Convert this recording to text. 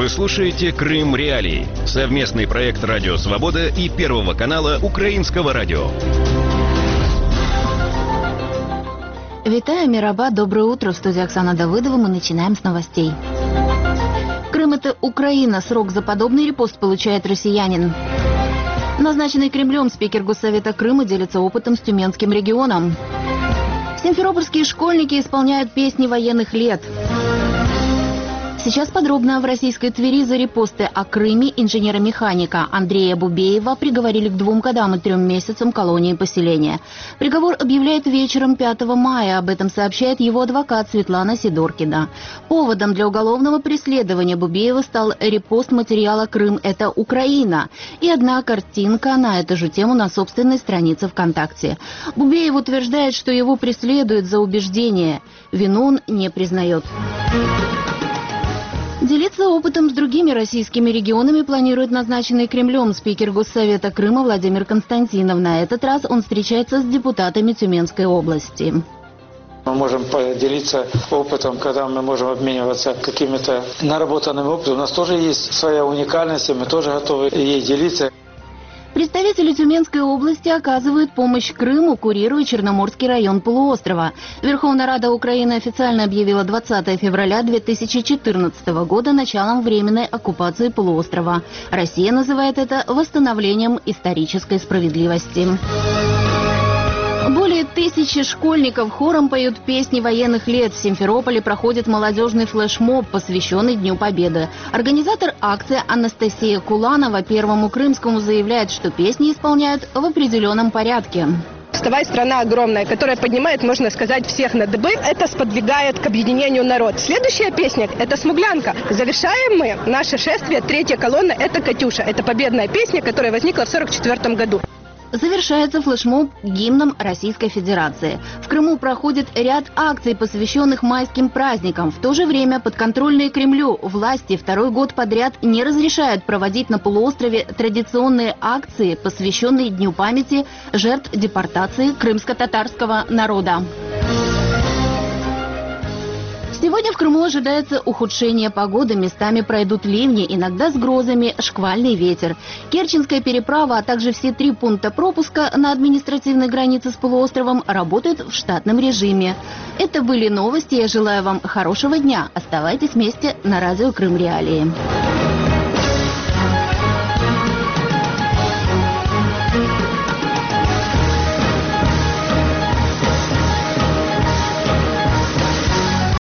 Вы слушаете «Крым Реалии» — совместный проект «Радио Свобода» и Первого канала Украинского радио. Витаю, Мираба, доброе утро. В студии Оксана Давыдова. Мы начинаем с новостей. Крым – это Украина. Срок за подобный репост получает россиянин. Назначенный Кремлем спикер Госсовета Крыма делится опытом с Тюменским регионом. Симферопольские школьники исполняют песни военных лет. Сейчас подробно. В российской Твери за репосты о Крыме инженера-механика Андрея Бубеева приговорили к 2 годам и 3 месяцам колонии поселения. Приговор объявляет вечером 5 мая. Об этом сообщает его адвокат Светлана Сидоркина. Поводом для уголовного преследования Бубеева стал репост материала «Крым – это Украина» и одна картинка на эту же тему на собственной странице ВКонтакте. Бубеев утверждает, что его преследуют за убеждение. Вину он не признает. Делиться опытом с другими российскими регионами планирует назначенный Кремлем спикер Госсовета Крыма Владимир Константинов. На этот раз он встречается с депутатами Тюменской области. Мы можем поделиться опытом, когда мы можем обмениваться какими-то наработанными опытом. У нас тоже есть своя уникальность, и мы тоже готовы ей делиться. Представители Тюменской области оказывают помощь Крыму, курируя Черноморский район полуострова. Верховная Рада Украины официально объявила 20 февраля 2014 года началом временной оккупации полуострова. Россия называет это восстановлением исторической справедливости. Более 1000 школьников хором поют песни военных лет. В Симферополе проходит молодежный флешмоб, посвященный Дню Победы. Организатор акции Анастасия Куланова Первому Крымскому заявляет, что песни исполняют в определенном порядке. «Вставай, страна огромная», которая поднимает, можно сказать, всех на дыбы. Это сподвигает к объединению народ. Следующая песня – это «Смуглянка». Завершаем мы наше шествие. 3-я колонна – это «Катюша». Это победная песня, которая возникла в 1944 году. Завершается флешмоб гимном Российской Федерации. В Крыму проходит ряд акций, посвященных майским праздникам. В то же время подконтрольные Кремлю власти 2-й год подряд не разрешают проводить на полуострове традиционные акции, посвященные Дню памяти жертв депортации крымско-татарского народа. Сегодня в Крыму ожидается ухудшение погоды, местами пройдут ливни, иногда с грозами, шквальный ветер. Керченская переправа, а также все 3 пункта пропуска на административной границе с полуостровом работают в штатном режиме. Это были новости. Я желаю вам хорошего дня. Оставайтесь вместе на радио Крым Реалии.